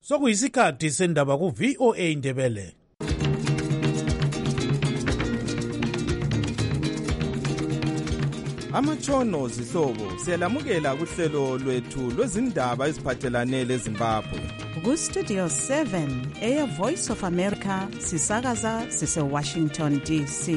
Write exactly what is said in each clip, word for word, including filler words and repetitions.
Sokuyisikhathi sendaba ku V O A Indebele. Amatshono zihlobo siyalamukela kuhlelo lwethu lwezindaba eziphathelane leZimbabwe. Ku Studio seven eya Voice of America sisakaza sise Washington D C.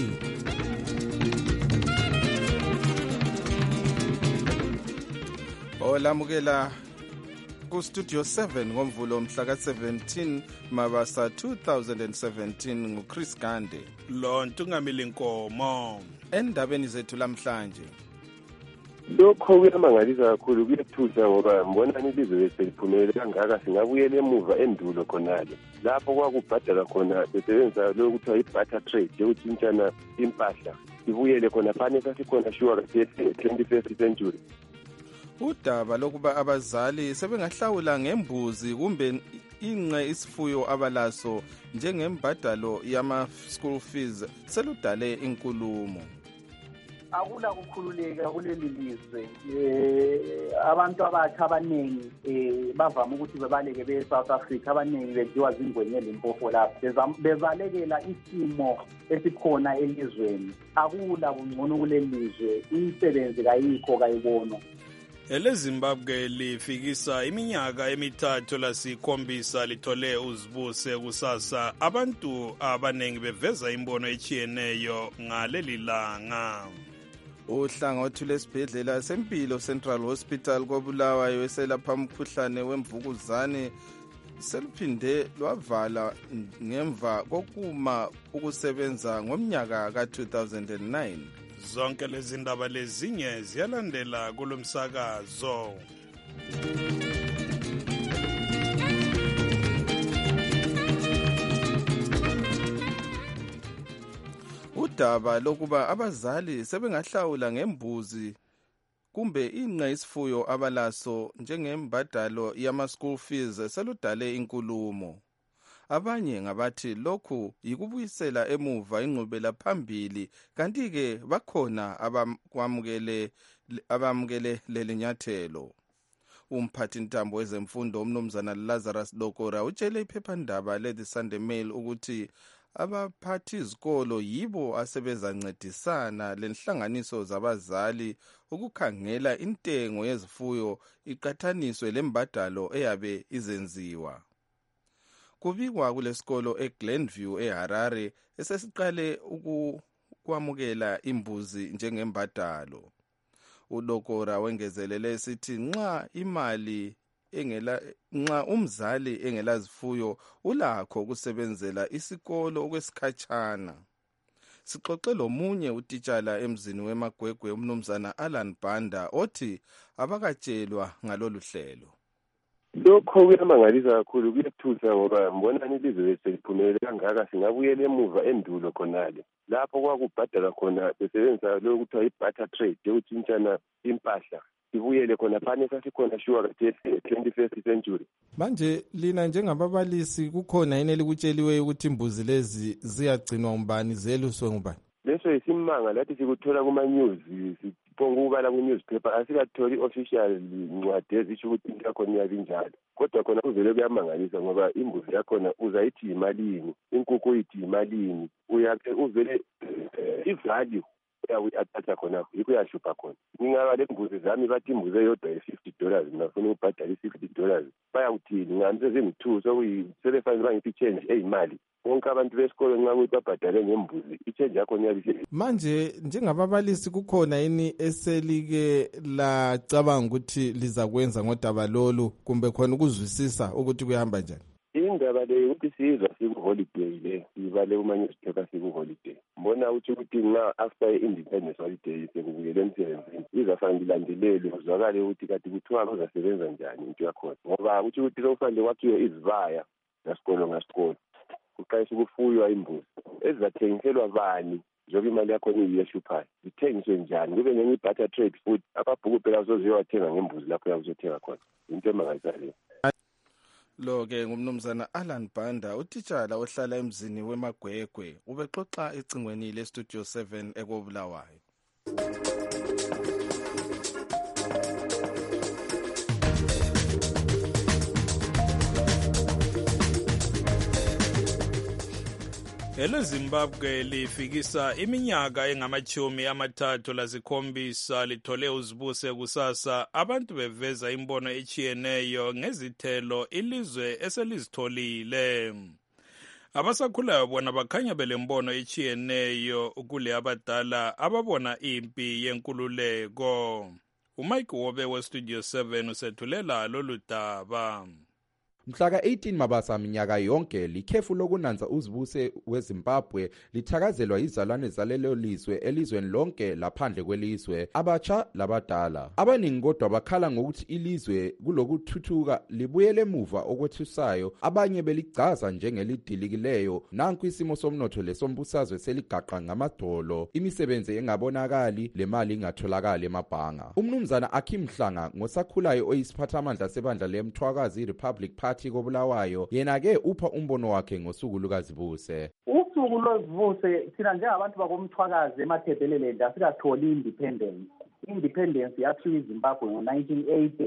Olamukela ku Studio seven ngomvulo mhla ka seventeen Mabasa two thousand seventeen nguChris Gande. Lo ntungamili Nkomo. Endabeni zethu lamhlanje. Lokho kuyamangalisa kakhulu, kuyethusa ngoba mbonani ilizwe lethu liphumelele kangaka. Singabuyela emuva endulo khonale lapho kwakubhadala khona besebenzisa lokho kuthiwa i-barter trade, yokutshintshana impahla. Sibuyele khona phane sasikhona sure ka twenty-first century. Udaba lokuba abazali sebengahlawula ngembuzi kumbe inqe isifuyo abalaso njengembadalo yama school fees seludale inkulumo. Akula kukhululeka kuleli lizwe. Eh abantu abatsha abanengi eh bavama ukuthi bebaleke be South Africa, abanengi bedliwa zingwenye leMpofu lapha. Bevalekela isimo esikhona elizweni. Akula kungcono kuleli lizwe. Imisebenzi kayikho kayibona. EleZimbabwe lifikisa iminyaka emithathu lasikhombisa lithole uzibuse kusasa. Abantu abanengi beveza imbono echiyeneyo ngaleli langa. Uhlangothi lwesibhedlela sempilo Central Hospital koBulawayo eselapha umkhuhlane wemvukuzane seluphinde lwavala ngemva kokuma ukusebenza ngomnyaka ka two thousand nine. Zonke lezi ndaba lezinye ziyalandela kulomsakazo. Udaba lokuba abazali sebengahlawula ngembuzi kumbe inqe isifuyo abalaso njengembadalo yama school fees seludale inkulumo. Abanye ngabathi lokhu yikubuyisela emuva ingqubela phambili, kanti ke bakhona abakwamukele abamukele lelinyathelo. Umphathi ntambo wezemfundo umnumzana Lazarus Lokora utshele iphephandaba le-The Sunday Mail ukuthi abaphathi izikolo yibo asebezancedisana lenhlanganiso zabazali ukukhangela intengo yezifuyo iqathaniswe lembadalo eyabe izenziwa. Kubikwa kulesikolo eGlenview eHarare esesiqale ukwamukela imbuzi njengembadalo. Udokora wengezelele sithi nxa imali engela nxa umzali engelazifuyo ulakho ukusebenzela isikolo okwesikhatshana. Sixoxe lomunye utitshala emzini weMagwegwe umnumzana Alan Banda othi abakatshelwa ngalolu hlelo. Lokho kuyamangalisa kakhulu, kuyethusa ngoba mbonani ilizwe lethu liphumelele kangaka. Singabuyela emuva endulo khonale lapho kwakubhadala khona besebenzisa lokho kuthiwa i-barter trade, yokutshintshana impahla. Sibuyele khona phane sasikhona sure ka twenty-first century. Manje lina njengababalisi kukhona yini elikutsheliweyo ukuthi imbuzi lezi ziyagcinwa umbani zeluswe ngubani? Leso isimanga lathi sikuthola kuma news, siphonga ukubala ku newspaper, asikatholi official ncwadi ezisho ukuthi into yakhona iyakinjalo. Kodwa khona kuvele kuyamangalisa ngoba imbuzi yakhona uzayithi imalini, inkukhu uyithi imalini, uyake uvele ivalue uyathatha khona yikho yashupha khona. Ngingaba le mbuzi zami bathi imbuzi eyodwa ye-fifty dollars ngafuna ukubhadala i-sixty dollars. Bayawuthini ngamse zingu-two sokuyisebefanele bangiphi i-change eyimali. Bonke abantu besikolo nxa ukuthi babhadale ngembuzi i-change yakhona yabihle. Manje njengababalisi kukhona yini eselike lacabanga ukuthi lizakwenza ngodaba lolu kumbe khona ukuzwisisa ukuthi kuyahamba njani? Indaba le ukuthi sizwa siku-holiday le, sibale kuma-newspaper siku-holiday. Mbona ukuthi ukuthi nxa after i-independence holiday sekubuyele emsebenzini izafana lilandelele kuzwakale ukuthi kati kuthiwa kuzasebenza njani into yakhona. Ngoba ukuthi ukuthi sokufanele kwakhiwe izibaya ngasikolo ngasikolo, kuqalisa ukufuywa imbuzi ezizathengiselwa bani njengoba imali yakhona iyeshuphayo, zithengiswe njani, kube nenye i-barter trade futhi ababhuku phela bazoziyothenga ngembuzi lapho yakuzothenga khona. Into emangalisayo leyo. Lo-ke ngumnumzana Alan Banda, utitshala ohlala emzini weMagwegwe, ubexoxa ecingweni le-Studio seven ekoBulawayo. EleZimbabwe lifikisa iminyaka engamachumi amathathu lasikhombisa lithole uzibuse kusasa abantu beveza imbono echiyeneyo ngezithelo ilizwe eselizitholile. Abasakhulayo bona bakhanya belembono echiyeneyo kule abadala ababona impi yenkululeko. uMike Wobe weStudio seven usethulela lolu daba. Mhla ka-eighteen Mabasa minyaka yonke likhefu lokunanza uzibuse weZimbabwe lithakazelwa izalwane zalelo lizwe elizweni lonke laphandle kwelizwe, abatsha labadala. Abaningi kodwa bakhala ngokuthi ilizwe kulokuthuthuka libuyele emuva okwethusayo, abanye beligcaza njengelidilikileyo. Nanku isimo somnotho lesombusazwe seligaqa ngamadolo, imisebenzi engabonakali, lemali ingatholakali emabhanga. Umnumzana Akim Mhlanga ngosakhulayo oyisiphathamandla sebandla leMthwakazi Republic Party kobulawayo yena ke upha umbono wakhe ngosuku lukaZibuse. Usuku lozibuse thina njengabantu bakomthwakazi emathebelele asikatholi independence. Independence yaphiwa iZimbabwe ngo-nineteen eighty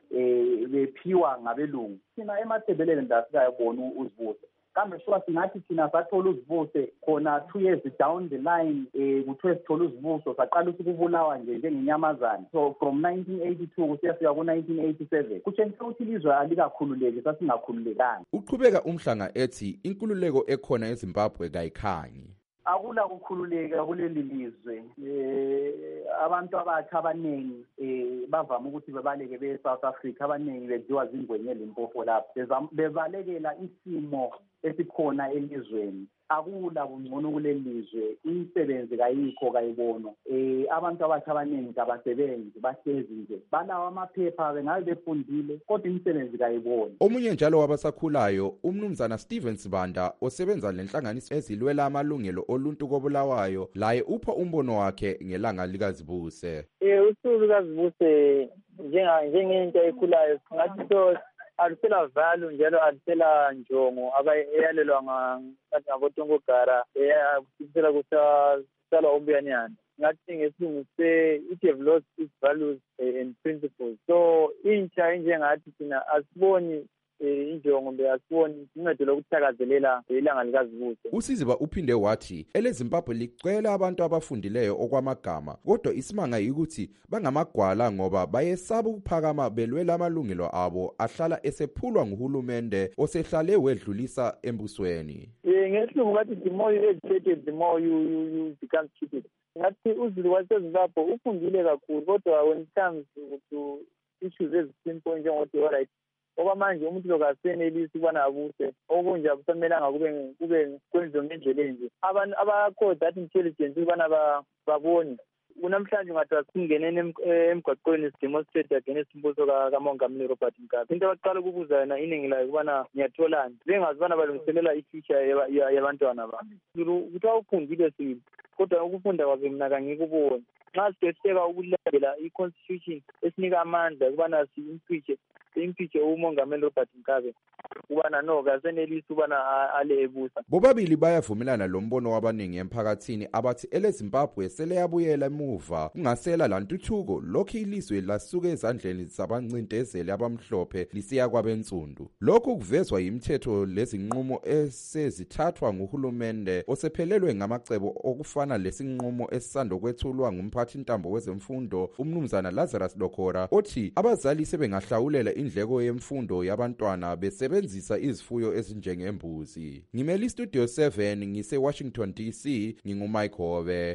eh bephiwa ngabelungu. Thina emathebelele ndasikayibona uzibuse. Kambe shuwa singathi thina sathola uzibuse khona two years down the line eh kuthiwe sithola uzibuso saqala ukubulawa nje njengenyamazana. So from nineteen eighty-two kusiyafika ku-nineteen eighty-seven kutshengisa ukuthi ilizwe alikakhululeki sasingakhululekanga. Uqhubeka uMhlanga ethi inkululeko ekhona eZimbabwe kayikhanyi. Akula kukhululeka kuleli lizwe. Eh abantu abatsha abaningi eh bavama ukuthi bebaleke be South Africa, abaningi bedliwa zingwenye Limpopo lapho bebalekela isimo esikhona elizweni. Akula kungcono kuleli lizwe, imisebenzi kayikho kayibona. Eh abantu abatsha abaningi abasebenzi bahlezi nje balawa amaphepha bengabe befundile kodwa imisebenzi kayibona. Omunye njalo wabasakhulayo umnumzana Steven Sibanda osebenza lenhlanganiso ezilwela amalungelo oluntu kobulawayo laye upha umbono wakhe ngelanga likaZibuse. Eh usuku likaZibuse njenga njengento ekhulayo ngathi so alisela value njalo alisela njongo abayalelwa ngabotongogara eyakusela kusala umbuyanyana. Ngathi ngesilungu se it have lost its values and principles. So intsha njengathi thina asiboni injongo beyasiboni incede lokuthakazelela ilanga likaZibuse. uSiziba uphinde wathi eleZimbabwe licela abantu abafundileyo okwamagama kodwa isimanga ukuthi bangamagwala ngoba bayesaba ukuphakama belwela amalungelo abo ahlala esephulwa nguhulumende osehlale wedlulisa embusweni. Eh ngesilungu ngathi the more you educated the more you you, you become stupid. Ngathi uZulu waseZimbabwe ufundile kakhulu kodwa when it comes to issues ezisimple njengokuthi alright ngoba manje umuntu lokasenelisi ukubana abuse okunje akusamelanga kube kube kwenziwe ngendlela enje. Abantu abakho that intelligence ukubana babone kunamhlanje ngathi asingenene emgwaqweni sidemonstrate against imbuso kaMongameli Robert Mugabe. Into abaqala ukubuza yena iningi layo ukubana ngiyatholani bengazibana balungiselela ifuture yabantwana babo. Ukuthi awufundile sibili kodwa ukufunda kwakhe mina kangikuboni. Nxa sihleka ukulandela i-constitution esinika amandla ukubana si-impeach impeach uMongameli Robert Mugabe ubana no kasenelisi ubana ale ebusa. Bobabili bayavumelana lo mbono wabaningi emphakathini abathi eleZimbabwe sele yabuyela emuva kungasela lantuthuko lokho ilizwe lasuke ezandleni zabancindezeli abamhlophe lisiya kwabensundu. Lokho kuvezwa yimithetho lezinqumo esezithathwa nguhulumende osephelelwe ngamacebo okufana lesinqumo esisanda kwethulwa ngumphathi ntambo wezemfundo umnumzana Lazarus Lokora othi abazali sebengahlawulela indleko yemfundo yabantwana besebenzisa izifuyo ezinjengembuzi. Ngimeli Studio seven ngise Washington D C nginguMike Hobe.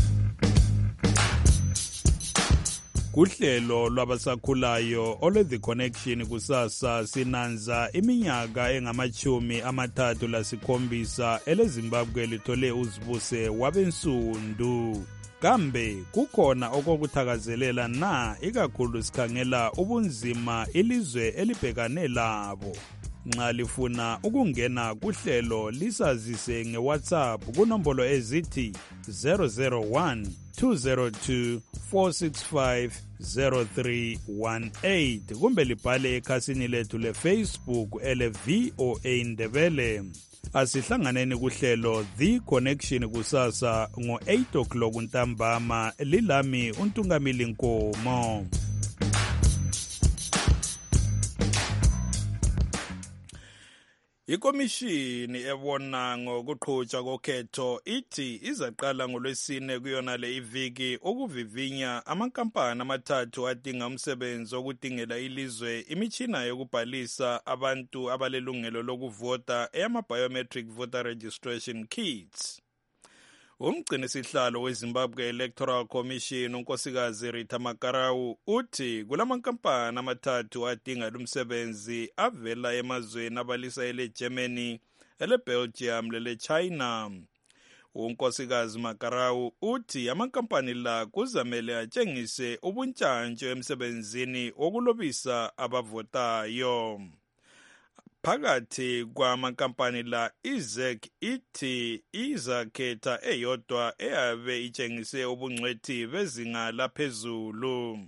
Kuhlelo lwabasakhulayo ole The Connection kusasa sinanza iminyaka engamachumi amathathu lasikhombisa eleZimbabwe lithole uzibuse wabensundu. Kambe kukhona okokuthakazelela na ikakhulu sikhangela ubunzima ilizwe elibhekane labo. Nxa lifuna ukungena kuhlelo lisazise ngeWhatsApp kunombolo ezithi zero zero one two zero two four six five zero three one eight kumbe libhale ekhasini lethu leFacebook ele V O A Ndebele. Asihlanganeni kuhlelo The Connection kusasa ngo eight o'clock ntambama lilami uNtungamili Nkomo. Ikomishini ebona ngokuqhutshwa kokhetho ithi izaqala ngolwesine kuyona le iviki ukuvivinya amankampani amathathu adinga umsebenzi okudingela ilizwe imitshina yokubhalisa abantu abalelungelo lokuvota eyama-biometric voter registration kits. Umgcinisihlalo weZimbabwe Electoral Commission unkosikazi Rita Makarau uthi kulamankampani amathathu adinga lumsebenzi avela emazweni abalisa ele Germany, ele Belgium lele China. Unkosikazi Makarau uthi amankampani la kuzamele atshengise ubuntshantsho emsebenzini wokulobisa abavotayo. Phakathi kwamankampani la iZek ithi izakhetha eyodwa eyabe itshengise ubungcwethi bezinga laphezulu.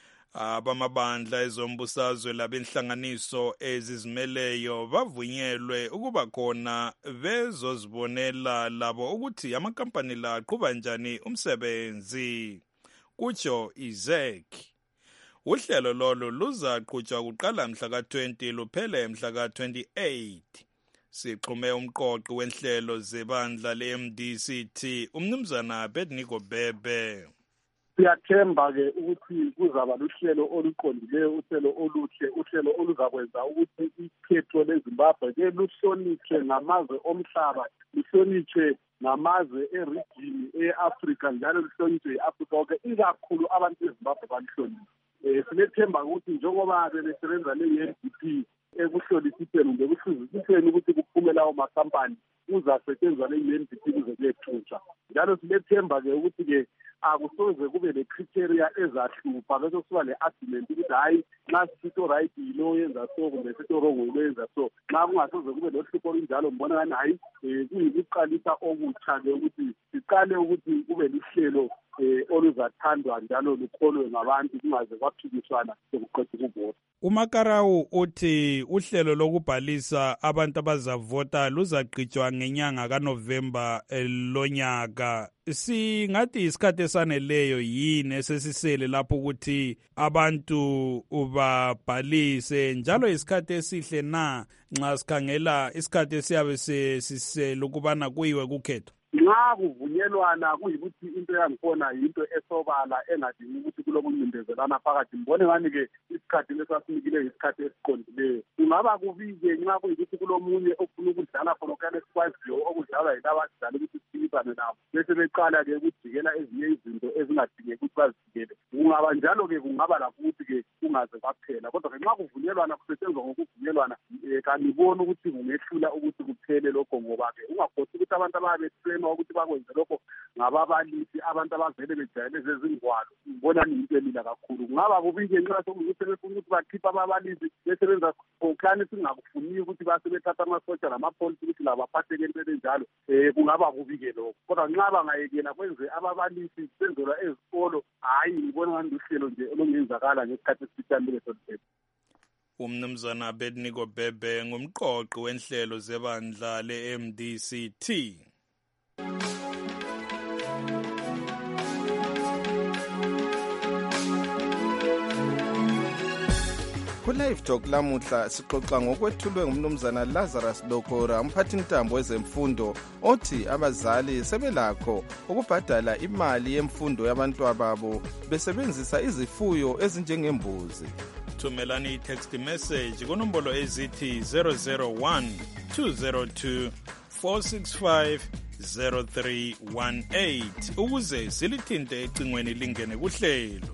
Abamabandla ezombusazwe labenhlanganiso ezizimeleyo bavunyelwe ukuba khona bezozibonela labo ukuthi amankampani la aqhuba njani umsebenzi. Kutsho iZek. Uhlelo lolo luzaqhutshwa kuqala mhla ka twenty luphele mhla ka twenty-eight. Sixhume umqoqi wenhlelo zebandla le-M D C T umnumzana Abednego Bebe. Siyathemba ke ukuthi kuzaba luhlelo oluqondileyo, uhlelo oluhle, uhlelo oluzakwenza ukuthi ikhetho leZimbabwe ke luhlonitshwe ngamazwe omhlaba, luhlonitshwe namazwe eregini e-Africa njalo luhlonitshwe i-Africa yonke, ikakhulu abantu beZimbabwe baluhlonitshwe. Eh sinethemba ukuthi njengoba besebenza le-N D P ekuhlolisiseni kumbe ekuhluzisiseni ukuthi kuphume lawo makampani uzasetshenzwa le-N D P kuze kuyethutshwa. Njalo sinethemba ke ukuthi ke akusoze kube le-criteria ezahlupha bese kusuka le-argument ukuthi hayi nxa sisito right yilo yenza so kumbe sito wrong yilo yenza so. Nxa kungasoze kube lohlupho olunjalo mbona ngani hayi kuyikuqalisa okutsha-ke ukuthi siqale ukuthi kube luhlelo eh oluzathandwa njalo lukholwe ngabantu kungaze kwaphikiswana sokuqeda ukuvota. uMakarau uthi uhlelo lokubhalisa abantu abazavota luzaqhutshwa ngenyanga kaNovemba lonyaka. Singathi isikhathi esaneleyo yini esesisele lapho ukuthi abantu ubabhalise, njalo isikhathi esihle na nxa sikhangela isikhathi esiyabe sisele ukubana kuyiwe kukhetho? Nxa kuvunyelwana kuyikuthi into yangikhona yinto esobala engadingi ukuthi kulokuncindezelana phakathi. Mbone ngani ke isikhathi lesasinikile isikhathi esiqondileyo. Kungaba kubike nxa kuyikuthi kulomunye ofuna ukudlala khona okane sikwaziyo okudlalwa yilaba abadlali ukuthi siphikisane nabo, bese beqala ke ukujikela ezinye izinto ezingadingeki ukuthi bazijikele. Kungaba njalo ke kungaba lakho ukuthi ke kungaze kwaphela, kodwa ke nxa kuvunyelwana kusetshenzwa ngokuvunyelwana kanibona ukuthi kungehlula ukuthi kuphele lokho, ngoba ke ungakhosi ukuthi abantu ababe ukuthi bakwenze lokho ngababalisi abantu abavele bejayele zezingwalo. Ngibona into elila kakhulu. Kungaba kubike nxa sokuthi befuna ukuthi bakhipha ababalisi besebenza okhani singakufuni ukuthi basebethatha amasotsha lamapolisi ukuthi laba baphatheke into enjalo. Eh kungaba kubike lokho. Kodwa nxa bangayekela kwenze ababalisi senzelwa ezikolo, hayi ngibona ngani uhlelo nje olungenzakala ngesikhathi esifitshane leso. Umnumzana Abednego Bebe ngumqoqi wenhlelo zebandla le-M D C T. Ku-Live Talk lamuhla sixoxa ngokwethulwe ngumnumzana Lazarus Lokora, umphathintambo wezemfundo, othi abazali sebelakho ukubhadala imali yemfundo yabantwababo besebenzisa izifuyo ezinjengembuzi. Thumelani i-text message kunombolo ezithi zero zero one two zero two four six five zero three one eight ukuze silithinte ecingweni lingene kuhlelo.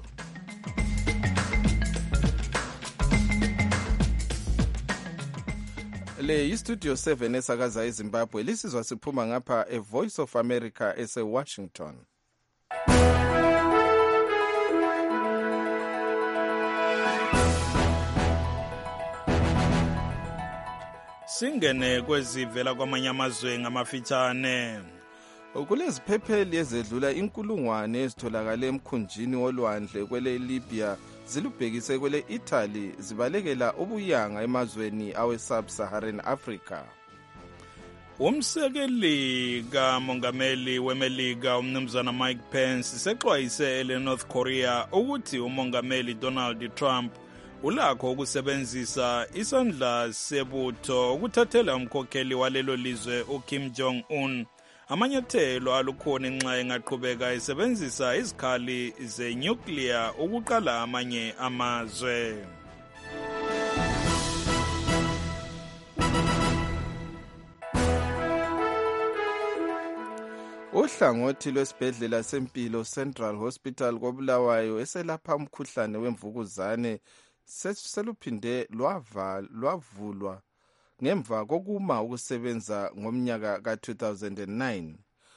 Le yi-Studio seven esakaza eZimbabwe, lisizwa siphuma ngapha e-Voice of America ese-Washington. Singene kwezivela kwamanye amazwe ngamafitshane. Kuleziphepheli ezedlula inkulungwane ezitholakale emkhunjini wolwandle kwele Libya zilubhekise kwele Italy zibalekela ubuyanga emazweni awe-Sub-Saharan Africa. Umsekeli kamongameli weMelika umnumzana Mike Pence sexwayise ele North Korea ukuthi umongameli Donald Trump ulakho ukusebenzisa isandla sebutho ukuthathela umkhokheli walelo lizwe uKim Jong-un amanyathelo alukhuni nxa engaqhubeka esebenzisa izikhali zenyukliya ukuqala amanye amazwe. Uhlangothi lwesibhedlela sempilo Central Hospital koBulawayo eselapha umkhuhlane wemvukuzane seluphinde lwavulwa ngemva kokuma ukusebenza ngomnyaka ka two thousand nine.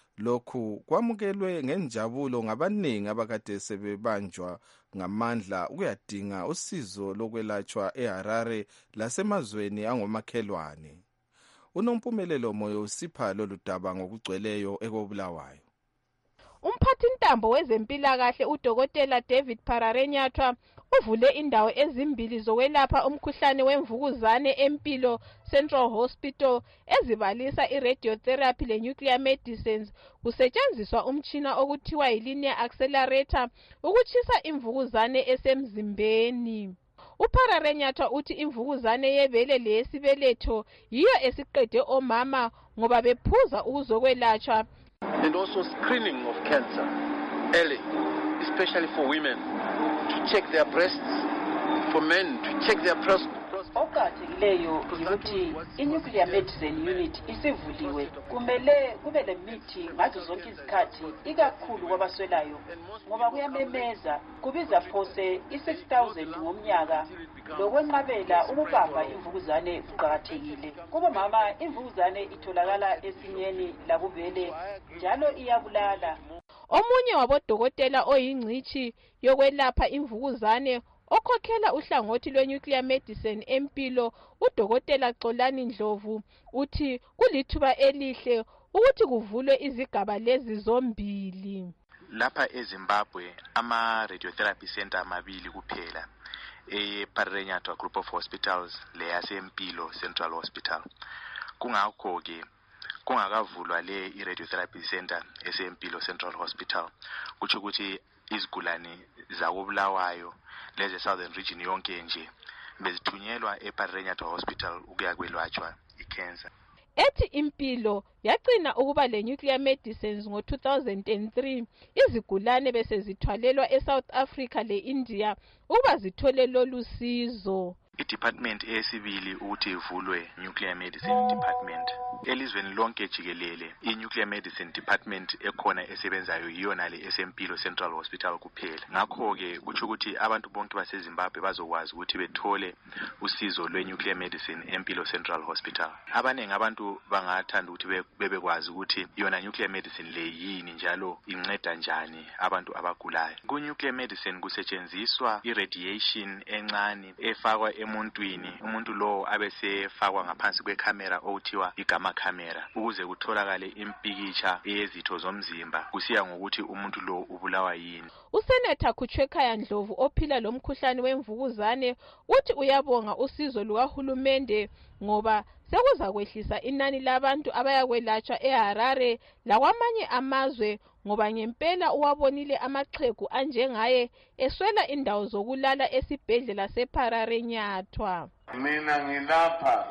Lokhu kwamukelwe ngenjabulo ngabaningi abakade sebebanjwa ngamandla ukuyadinga usizo lokwelatshwa eHarare lasemazweni angomakhelwane. Unompumelelo Moyo usipha lolu daba ngokugcweleyo ekoBulawayo. Umphathintambo wezempilakahle uDokotela David Pararenyathwa uvule indawo ezimbili zokwelapha umkhuhlane wemvukuzane empilo Central Hospital ezibalisa iradiotherapy lenuclear medicines kusetshenziswa umtshina okuthiwa yilinear accelerator ukutshisa imvukuzane esemzimbeni. Upararenyathwa uthi imvukuzane yebele leyesibeletho yiyo esiqede omama ngoba bephuza ukuzokwelatshwa. And also screening of cancer early, especially for women, to check their breasts, for men to check their breasts. Okuqakathekileyo yikuthi i-nuclear medicine unit isivuliwe. Kumele kube lemithi ngazo zonke izikhathi ikakhulu kwabaswelayo ngoba kuyamemeza kubiza phose i-six thousand ngomnyaka. Lokwenqabela ukubamba imvukuzane kuqakathekile. Kuba mama imvukuzane itholakala esinyeni lakubele njalo iyabulala. Omunye wabodokotela oyingcithi yokwelapha imvukuzane okhokhela uhlangothi lwenuclear medicine empilo uDokotela Xolani Ndlovu uthi kulithuba elihle ukuthi kuvulwe izigaba lezi zombili. Lapha eZimbabwe ama radiotherapy center amabili kuphela, ePararenyathwa Group of Hospitals leyasempilo Central Hospital. Kungakho ke kungakavulwa le iradiotherapy center esempilo Central Hospital kuthi ukuthi izigulane zakoBulawayo leze Southern Region yonke nje bezithunyelwa ePararenyathwa Hospital ukuya kwelatshwa icancer. Ethi impilo yagcina ukuba le nuclear medicines ngo two thousand three izigulane bese zithwalelwa eSouth Africa leIndia ukuba zithole lolu sizo. I-department esibili ukuthi ivulwe nuclear medicine department elizweni lonke jikelele. I-nuclear medicine department ekhona esebenzayo yiyona le esempilo Central Hospital kuphela. Ngakho ke kuthi ukuthi abantu bonke baseZimbabwe bazokwazi ukuthi bethole usizo lwe-nuclear medicine empilo Central Hospital. Abaningi abantu bangathanda ukuthi bebekwazi ukuthi yona nuclear medicine le yini njalo inceda njani abantu abagulayo. Ku-nuclear medicine kusetshenziswa iradiation encane efakwa emuntwini, umuntu lo abesefakwa ngaphansi kwecamera okuthiwa igama camera ukuze kutholakale impikitsha eyezitho zomzimba kusiya ngokuthi umuntu lo ubulawa yini. Usenatha Khutshwekhaya Ndlovu ophila lomkhuhlane wemvukuzane uthi uyabonga usizo lukahulumende ngoba sekuza kwehlisa inani labantu abayakwelatshwa eHarare lakwamanye amazwe ngoba ngempela uwabonile amaxhegu anjengaye eswela indawo zokulala esibhedlela sePararenyathwa. Mina ngilapha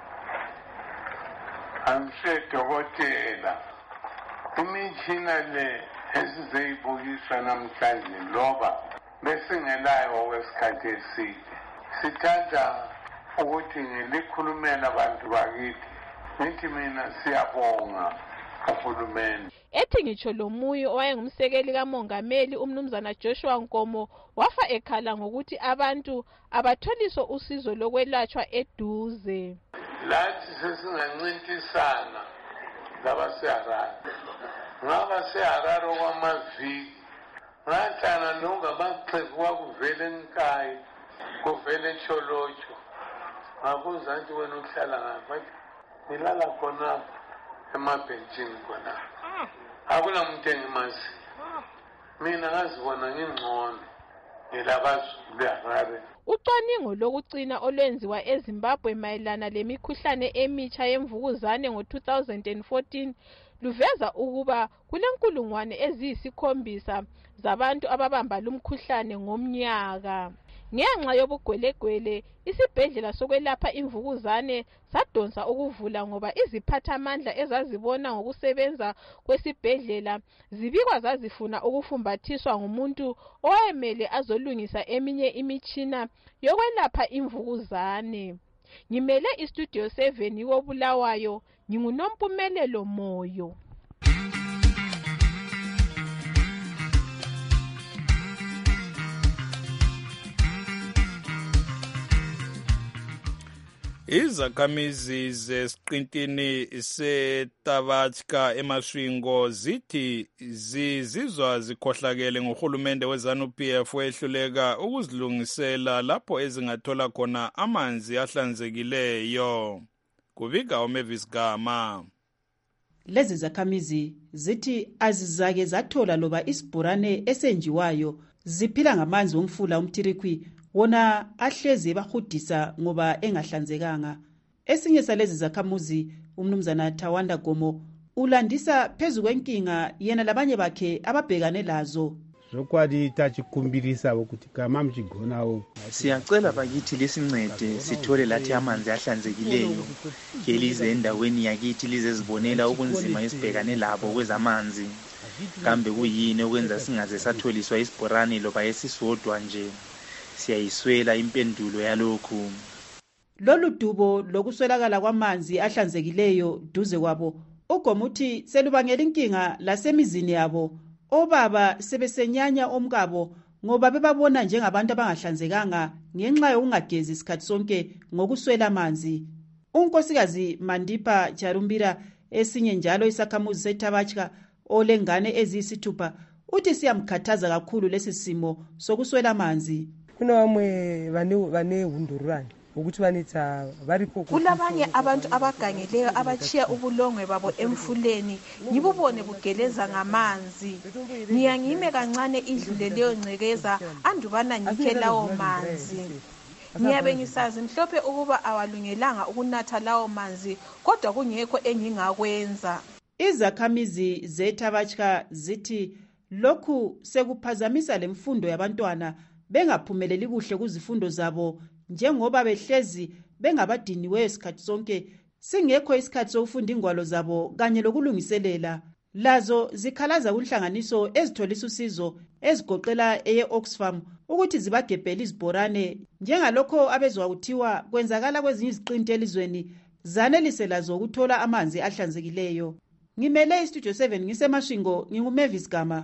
angisedokotela. Imitshina le esizeyibukiswa namhlanje loba besingelayo okwesikhathi eside. Sithatha ukuthi ngilikhulumela abantu bakithi ngithi mina siyabonga kahulumeni. Ethi ngitsho lo muyo owayengumsekeli kamongameli umnumzana Joshua Nkomo wafa ekhala ngokuthi abantu abatholiso usizo lokwelatshwa eduze. Lathi sesingancintisana labaseHarare ngaba seHarare okwamaviki ngahlala nongamaxhegu kwakuvele eNkayi kuvele eTsholotsho ngabuza nje wena uhlala ngaphi ngilala khona emabhentshini khona akulamuntu engimazi mina ngazibona ngingcono ngilabazulu beHarare. Ucwaningo lokugcina olwenziwa eZimbabwe mayelana lemikhuhlane emitsha yemvukuzane ngo two thousand fourteen luveza ukuba kulenkulungwane eziyisikhombisa zabantu ababamba lumkhuhlane ngomnyaka. ngenxa yobugwelegwele isibhedlela sokwelapha imvukuzane sadonsa ukuvula ngoba iziphathamandla ezazibona ngokusebenza kwesibhedlela zibikwa zazifuna ukufumbathiswa ngumuntu owayemele azolungisa eminye imitshina yokwelapha imvukuzane. Ngimele istudio seven koBulawayo, nginguNompumelelo Moyo. Izakhamizi zesiqintini seTabatska eMasvingo zithi zizizwa zikhohlakele ngohulumende weZANU-P F wehluleka ukuzilungisela lapho ezingathola khona amanzi ahlanzekileyo. Kubika uMavis Gama. Lezi zakhamizi zithi azizake zathola loba isibhorane esenjiwayo, ziphila ngamanzi omfula umtirikwi wona ahleze bahudisa ngoba engahlanzekanga. Esinye salezi zakhamuzi, umnumzana Tawanda Gomo, ulandisa phezu kwenkinga yena labanye bakhe ababhekane lazo. Zokwadi tachikumbirisa ukuthi kama mchigonawo. Siyacela bakithi lesincede sithole lathi amanzi ahlanzekileyo. Kelize endaweni yakithi lizezibonela ubunzima esibhekane labo kwezamanzi. Kambe kuyini okwenza singaze satholiswa isibhorane loba esisodwa nje? Siyayiswela impendulo yalokhu. Lolu dubo lokuswelakala kwamanzi ahlanzekileyo duze kwabo ugomuthi selubangela inkinga lasemizini yabo. Obaba sebesenyanya omkabo ngoba bebabona njengabantu abangahlanzekanga ngenxa yokungagezi isikhathi sonke ngokuswela amanzi. Unkosikazi Mandipa Charumbira, esinye njalo isakhamuzi seTabatska olengane eziyisithupha, uthi siyamkhathaza kakhulu lesi simo sokuswela amanzi. Kunabamwe bane hundurani ukuthi banitha baripo. Kulabanye abantu abagangeleyo abachiya ubulongwe babo emfuleni ngibubone bugeleza ngamanzi. Ngiyangime kancane idlule leyo ngcekeza andubana ngikhe lawo manzi. Ngiyabe ngisazi mhlophe ukuba awalungelanga ukunatha lawo manzi, kodwa kungekho engingakwenza. Izakhamizi zeTabatska zithi lokhu sekuphazamisa lemfundo yabantwana bengaphumeleli kuhle kuzifundo zabo njengoba behlezi bengabadiniweyo isikhathi sonke singekho isikhathi sokufunda ingwalo zabo kanye lokulungiselela. Lazo zikhalaza kunhlanganiso ezitholisa usizo ezigoqela eye Oxfam ukuthi zibagebhela izibhorane njengalokho abezwa kuthiwa kwenzakala kwezinye iziqinti elizweni zanelise lazo ukuthola amanzi ahlanzekileyo. Ngimele istudio seven ngiseMasvingo, nginguMavis Gama.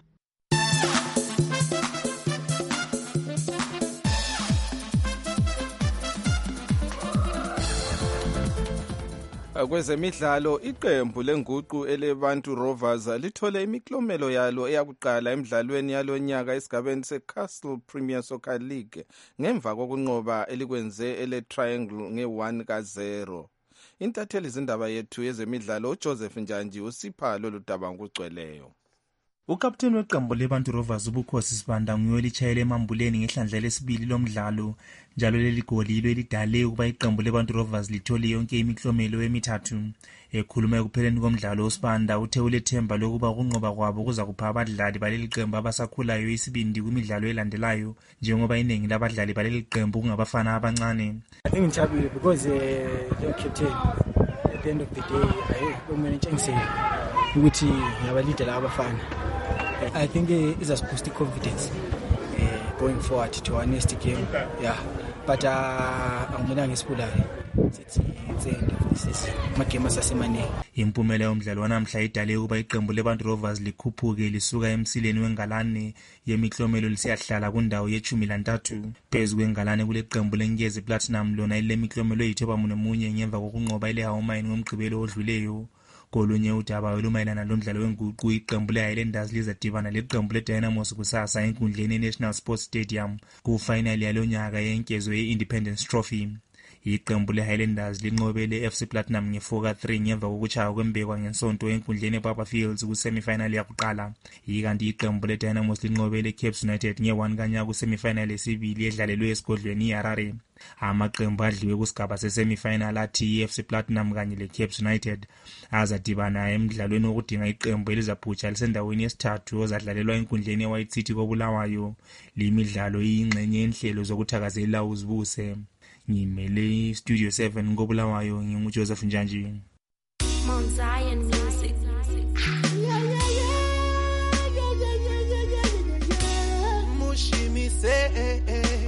Kwezemidlalo, iqembu lenguqu eleBantu Rovers lithole imiklomelo yalo eyakuqala emidlalweni yalonyaka esigabeni seCastle Premier Soccer League ngemva kokunqoba elikwenze eleTriangle nge-one ka zero. Intatheli zindaba yethu yezemidlalo uJoseph Njanji usipha lolu daba ngokugcweleyo. Ukapteni weqembu leBantu Rovers uBukhosi Sibanda nguye olitshayele emambuleni ngehlandla lesibili lomdlalo, njalo leli goli yilo elidale ukuba iqembu leBantu Rovers lithole yonke imiklomelo emithathu. Ekhuluma ekupheleni komdlalo, uSibanda uthe ulethemba lokuba ukunqoba kwabo kuza kupha abadlali baleli qembu abasakhulayo isibindi kwimidlalo elandelayo, njengoba iningi labadlali baleli qembu kungabafana abancane. I think ngijabule because the captain at the end of the day ayumene ntshengisele ukuthi ngiyabaleader abafana. I think uh, it's a boost confidence uh, going forward to our next game. Yeah, but angumela ngesibulali sithi insendo this magame asasemane. Impumela yomdlalo wanamhla idale ukuba iqembu leBantu Rovers likhuphuke lisuka emsileni wengalane yemiklomelo lisiyahlala kundawo yechumi lantathu. Phezu kwengalane kule qembu leNkezi Platinum lona ilemiklomelo eyithoba munye ngemva kokunqoba ileHawumine ngomgqibelo odluleyo. Kolunye udaba olumayelana lomdlalo wenguqu, iqembu leHighlanders lizadibana leqembu leDynamos kusasa enkundleni yeNational Sports Stadium kufinali yalonyaka yenkezo ye-Independence Trophy. iqembu le-Highlanders linqobele i-F C Platinum nge-four ka three ngemva kokuchaya kwembekwa ngensonto enkundleni ePapa Fields ku-semifinal yakuqala. Ikanti iqembu le-Dynamos linqobele i-Cape United nge-one kanya ku-semifinal yesibili edlalelwe esigodlweni iHarare. Amaqembu adliwe kusigaba se-semifinal athi i-F C Platinum kanye le-Cape United azadibana emidlalweni wokudinga iqembu elizaphutsha lisendaweni yesithathu ozadlalelwa enkundleni e-White City koBulawayo. Limidlalo iyingxenye yenhlelo zokuthakazelela uzibuse. Ngimele Studio seven koBulawayo, nginguJoseph Njanji. Mount Zion Music. Mushimi say,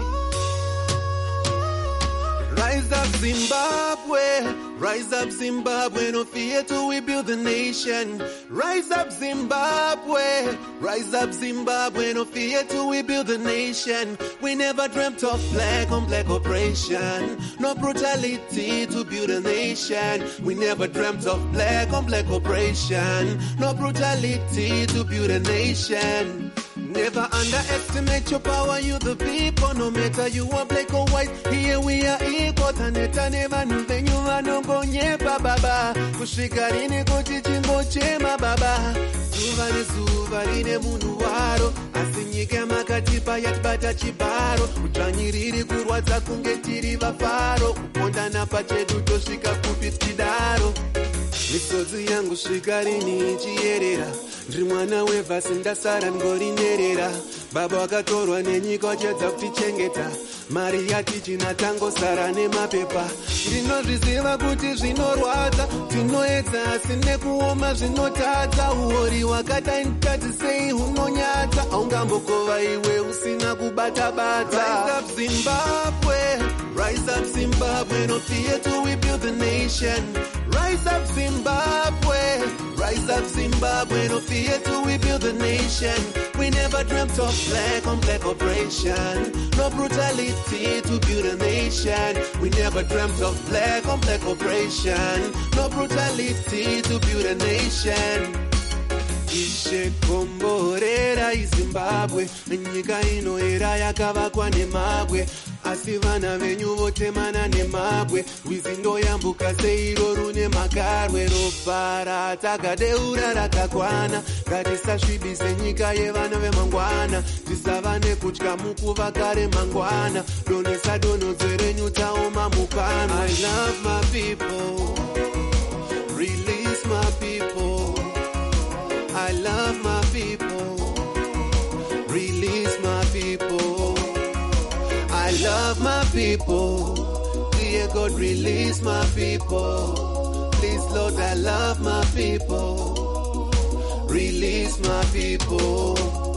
rise up Zimbabwe, rise up Zimbabwe, no fear till we build the nation. Rise up Zimbabwe, rise up Zimbabwe, no fear till we build the nation. We never dreamt of black on black operation, no brutality to build a nation. We never dreamt of black on black operation, no brutality to build a nation. Never underestimate your power, you the people, no matter you are black or white, here we are equal. Taneta never knew then you are no go nyepa baba, kushikarini kuti chimbo chema baba, zuvani zuvarine munuwaro, asinyike makatipa yatibata chibaro, kuchanyiriri kurwadza kunge tiri vafaro, kupondana pachedu tosvika kupi tidaro. Misodzi yangu svikarini ichiyerera, ndiri mwana wevhasi ndasara ngorinerera. Baba wakatorwa nenyika wachedza kutichengeta, mari yatichina tangosara nemapepa. Ndinozviziva kuti zvinorwadza, tinoedza asi nekuoma zvinotadza. Uori wakadai ndikati sei hunonyadza, haungambokova iwe usina kubata-bata. Rise up Zimbabwe, rise up Zimbabwe, no fear till we build the nation. Rise up Zimbabwe, rise up Zimbabwe, no fear till we build the nation. We never dreamt of black on black operation, no brutality to build a nation. We never dreamt of black on black operation, no brutality to build a nation. Ishe komborera iZimbabwe, nyika inoera yakavakwa nemabwe, asi vana venyu votemana nemabwe. Wizindo yambuka seiro rune makarwe, ropara takadeura rakakwana. Ngatisasvibise nyika yevana vemangwana, tisava nekutya mukuvaka remangwana. Donesa donhodzo renyu taoma mukana. I love my people, release my people. I love my people, release my people. I love my people, dear God, release my people. Please, Lord, I love my people, release my people.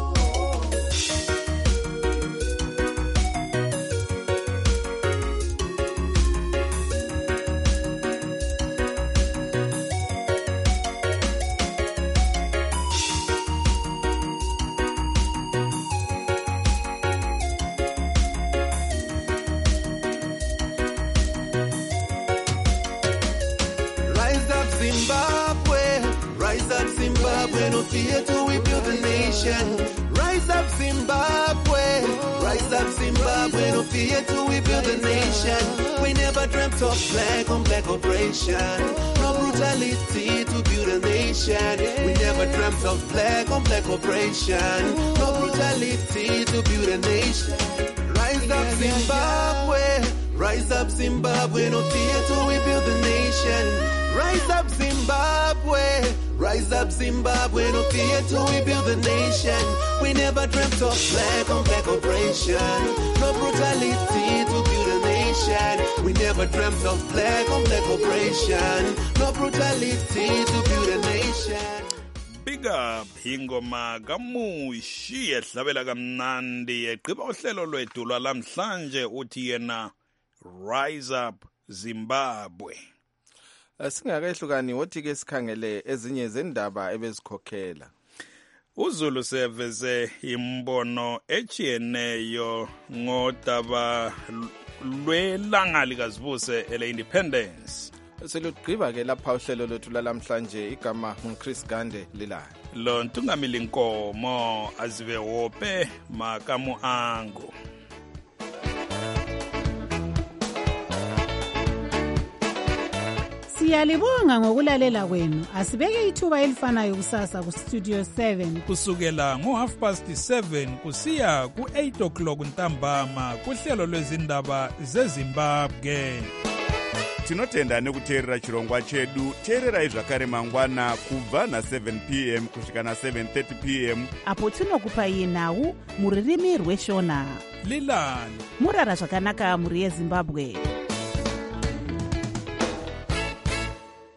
No fear till we build a nation. Rise up Zimbabwe, rise up Zimbabwe, no fear till we build a nation. We never dreamt of black on black operation, no brutality to build a nation. We never dreamt of black on black operation, no brutality to build a nation. Rise up Zimbabwe, rise up Zimbabwe, no fear till we build a nation. Rise up Zimbabwe, rise up Zimbabwe, no fear till we build the nation. We never dreamt of black on black operation, no brutality to build a nation. We never dreamt of black on black operation, no brutality to build a nation. Big up ingoma kamushi ehlabela kamnandi eqhiba uhlelo lwethu lwalamhlanje uthi yena Rise Up Zimbabwe. Singakehlukani wothi ke sikhangele ezinye zendaba ebezikhokhela. uZulu seveze imbono echiyeneyo ngodaba lwelanga likazibuse ele independence. Selugqiba ke lapha uhlelo lwethu lalamhlanje igama nguChris Gande lilayo. Lo ntungamili inkomo azive wope makamu angu. Siyalibonga ngokulalela kwenu. Asibeke ithuba elifanayo kusasa ku Studio seven kusukela ngo half past seven kusiya ku eight o'clock ntambama kuhlelo lwezindaba zeZimbabwe. Tinotenda nekuteerera chirongwa chedu. Teererai zvakare mangwana kubva na seven p m kusvika na seven thirty p m apo tinokupai nhau muririmi rweshona. Lilani murara zvakanaka muri yeZimbabwe.